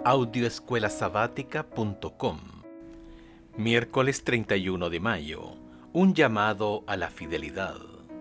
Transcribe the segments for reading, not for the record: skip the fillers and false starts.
Audioescuelasabática.com. Miércoles 31 de mayo. Un llamado a la fidelidad.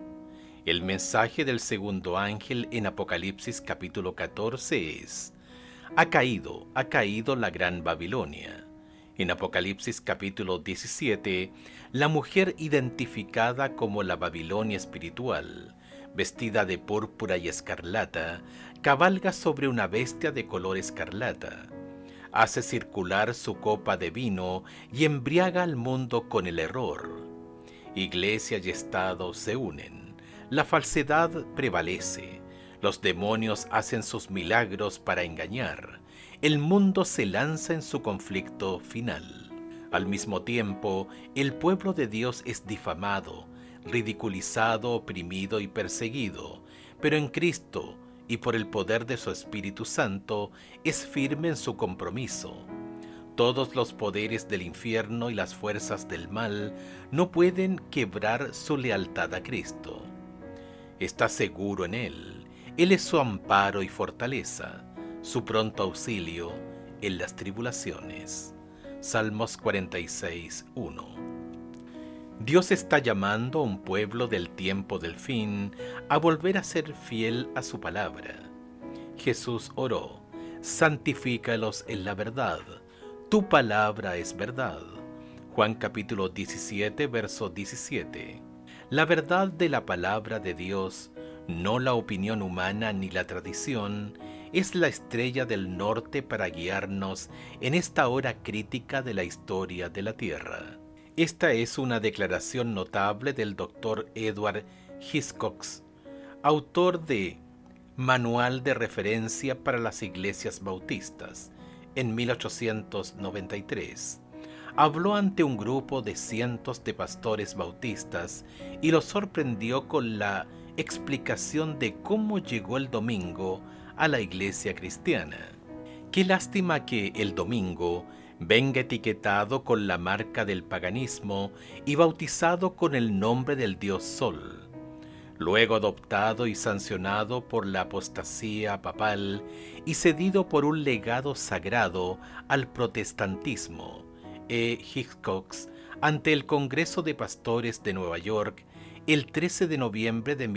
El mensaje del segundo ángel en Apocalipsis capítulo 14 es: ha caído la gran Babilonia. En Apocalipsis capítulo 17, la mujer identificada como la Babilonia espiritual, vestida de púrpura y escarlata, cabalga sobre una bestia de color escarlata. Hace circular su copa de vino y embriaga al mundo con el error. Iglesia y Estado se unen. La falsedad prevalece. Los demonios hacen sus milagros para engañar. El mundo se lanza en su conflicto final. Al mismo tiempo, el pueblo de Dios es difamado, ridiculizado, oprimido y perseguido, pero en Cristo y por el poder de su Espíritu Santo es firme en su compromiso. Todos los poderes del infierno y las fuerzas del mal no pueden quebrar su lealtad a Cristo. Está seguro en Él. Él es su amparo y fortaleza, su pronto auxilio en las tribulaciones. Salmos 46, 1. Dios está llamando a un pueblo del tiempo del fin a volver a ser fiel a su palabra. Jesús oró: santifícalos en la verdad, tu palabra es verdad. Juan capítulo 17, verso 17. La verdad de la palabra de Dios, no la opinión humana ni la tradición, es la estrella del norte para guiarnos en esta hora crítica de la historia de la Tierra. Esta es una declaración notable del Dr. Edward Hiscox, autor de Manual de Referencia para las Iglesias Bautistas, en 1893. Habló ante un grupo de cientos de pastores bautistas y los sorprendió con la explicación de cómo llegó el domingo a la iglesia cristiana. Qué lástima que el domingo venga etiquetado con la marca del paganismo y bautizado con el nombre del dios Sol, luego adoptado y sancionado por la apostasía papal y cedido por un legado sagrado al protestantismo. Hiscox, ante el Congreso de Pastores de Nueva York, el 13 de noviembre de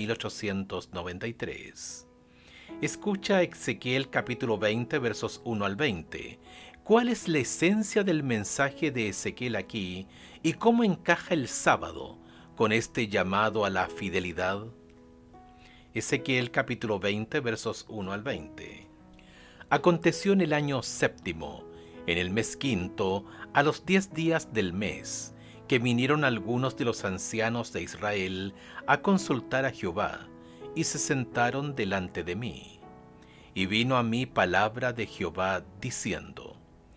1893. Escucha Ezequiel capítulo 20, versos 1 al 20. ¿Cuál es la esencia del mensaje de Ezequiel aquí y cómo encaja el sábado con este llamado a la fidelidad? Ezequiel capítulo 20, versos 1 al 20. Aconteció en el año séptimo, en el mes quinto, a los 10 días del mes, que vinieron algunos de los ancianos de Israel a consultar a Jehová, y se sentaron delante de mí. Y vino a mí palabra de Jehová diciendo: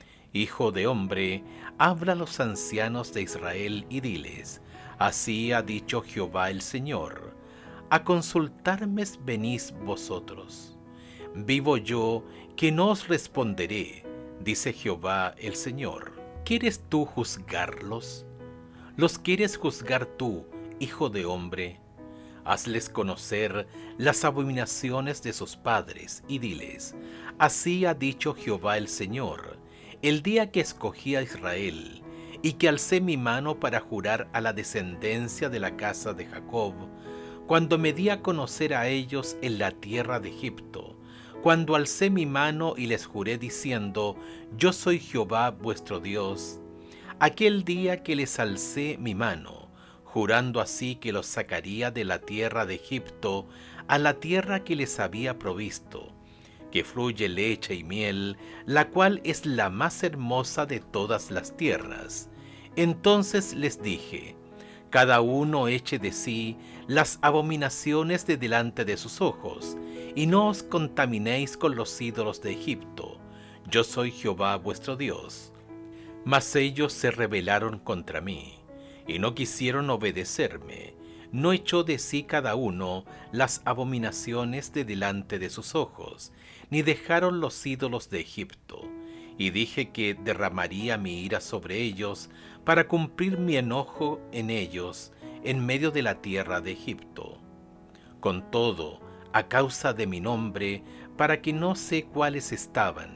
Hijo de hombre, habla a los ancianos de Israel y diles: así ha dicho Jehová el Señor, a consultarme venís vosotros. Vivo yo, que no os responderé, dice Jehová el Señor. ¿Quieres tú juzgarlos? ¿Los quieres juzgar tú, hijo de hombre? Hazles conocer las abominaciones de sus padres, y diles: así ha dicho Jehová el Señor, el día que escogí a Israel, y que alcé mi mano para jurar a la descendencia de la casa de Jacob, cuando me di a conocer a ellos en la tierra de Egipto, cuando alcé mi mano y les juré diciendo: yo soy Jehová vuestro Dios, aquel día que les alcé mi mano, jurando así que los sacaría de la tierra de Egipto a la tierra que les había provisto, que fluye leche y miel, la cual es la más hermosa de todas las tierras. Entonces les dije: cada uno eche de sí las abominaciones de delante de sus ojos, y no os contaminéis con los ídolos de Egipto. Yo soy Jehová vuestro Dios. Mas ellos se rebelaron contra mí, y no quisieron obedecerme. No echó de sí cada uno las abominaciones de delante de sus ojos, ni dejaron los ídolos de Egipto. Y dije que derramaría mi ira sobre ellos para cumplir mi enojo en ellos en medio de la tierra de Egipto. Con todo, a causa de mi nombre, para que no sé cuáles estaban,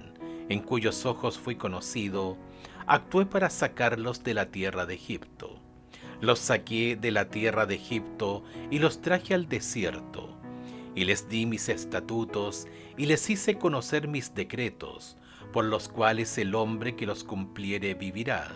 en cuyos ojos fui conocido, actué para sacarlos de la tierra de Egipto. Los saqué de la tierra de Egipto y los traje al desierto, y les di mis estatutos y les hice conocer mis decretos, por los cuales el hombre que los cumpliere vivirá.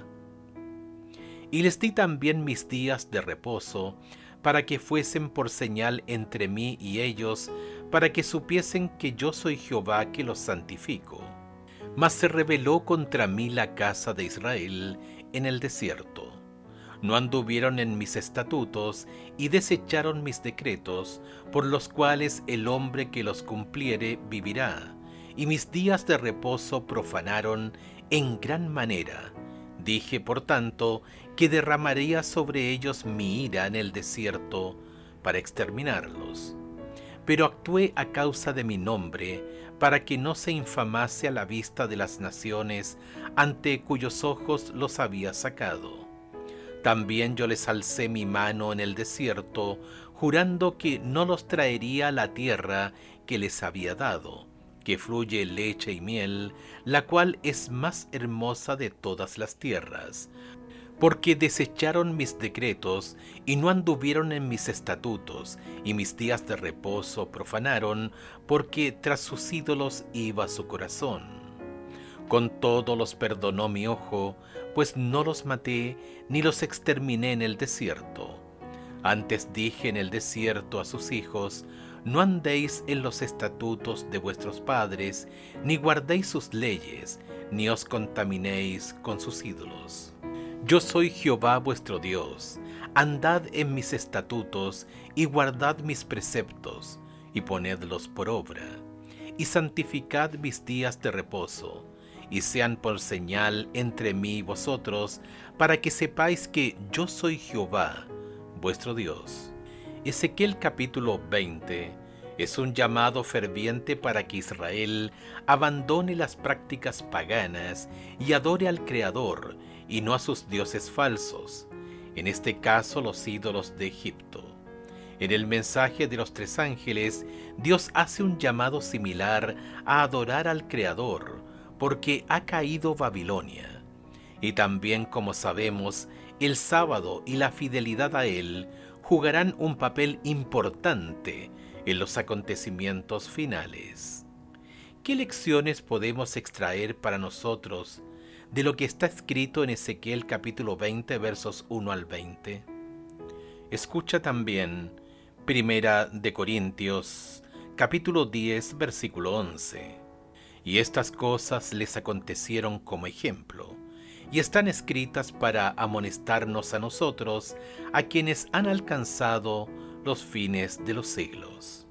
Y les di también mis días de reposo, para que fuesen por señal entre mí y ellos, para que supiesen que yo soy Jehová que los santifico. Mas se rebeló contra mí la casa de Israel en el desierto. No anduvieron en mis estatutos y desecharon mis decretos, por los cuales el hombre que los cumpliere vivirá. Y mis días de reposo profanaron en gran manera. Dije, por tanto, que derramaría sobre ellos mi ira en el desierto para exterminarlos. Pero actué a causa de mi nombre, para que no se infamase a la vista de las naciones ante cuyos ojos los había sacado. También yo les alcé mi mano en el desierto, jurando que no los traería a la tierra que les había dado, que fluye leche y miel, la cual es más hermosa de todas las tierras, porque desecharon mis decretos y no anduvieron en mis estatutos, y mis días de reposo profanaron, porque tras sus ídolos iba su corazón. Con todo los perdonó mi ojo, pues no los maté ni los exterminé en el desierto. Antes dije en el desierto a sus hijos: no andéis en los estatutos de vuestros padres, ni guardéis sus leyes, ni os contaminéis con sus ídolos. Yo soy Jehová vuestro Dios. Andad en mis estatutos y guardad mis preceptos, y ponedlos por obra. Y santificad mis días de reposo, y sean por señal entre mí y vosotros, para que sepáis que yo soy Jehová vuestro Dios. Ezequiel capítulo 20 es un llamado ferviente para que Israel abandone las prácticas paganas y adore al Creador y no a sus dioses falsos, en este caso los ídolos de Egipto. En el mensaje de los tres ángeles, Dios hace un llamado similar a adorar al Creador, porque ha caído Babilonia. Y también, como sabemos, el sábado y la fidelidad a él jugarán un papel importante en los acontecimientos finales. ¿Qué lecciones podemos extraer para nosotros de lo que está escrito en Ezequiel capítulo 20 versos 1 al 20? Escucha también Primera de Corintios capítulo 10 versículo 11. Y estas cosas les acontecieron como ejemplo, y están escritas para amonestarnos a nosotros, a quienes han alcanzado los fines de los siglos.